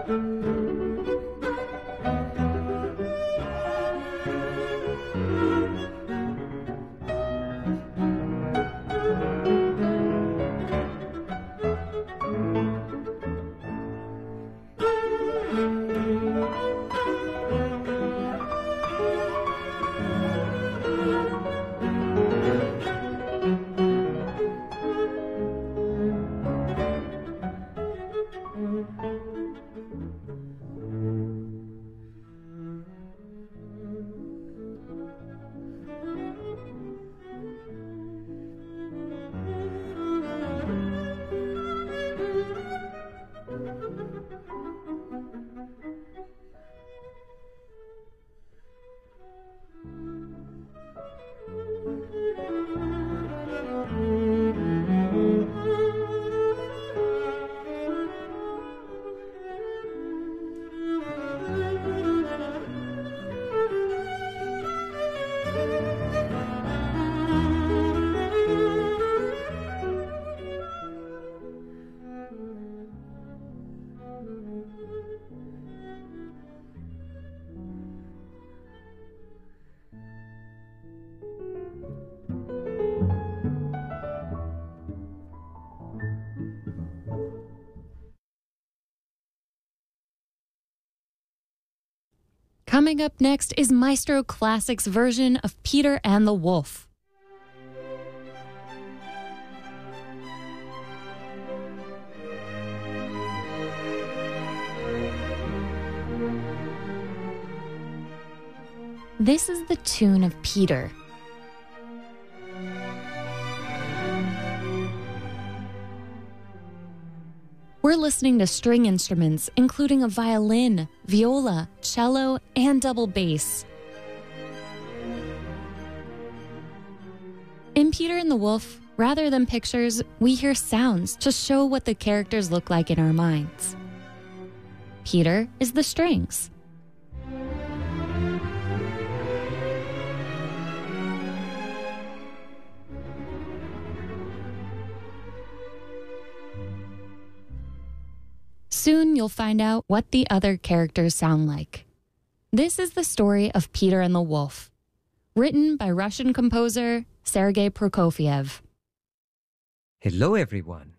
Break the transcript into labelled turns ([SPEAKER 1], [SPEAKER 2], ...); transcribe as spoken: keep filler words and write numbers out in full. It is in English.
[SPEAKER 1] Coming up next is Maestro Classic's version of Peter and the Wolf. This is the tune of Peter. We're listening to string instruments, including a violin, viola, cello, and double bass. In Peter and the Wolf, rather than pictures, we hear sounds to show what the characters look like in our minds. Peter is the strings. Soon you'll find out what the other characters sound like. This is the story of Peter and the Wolf, written by Russian composer Sergei Prokofiev.
[SPEAKER 2] Hello everyone.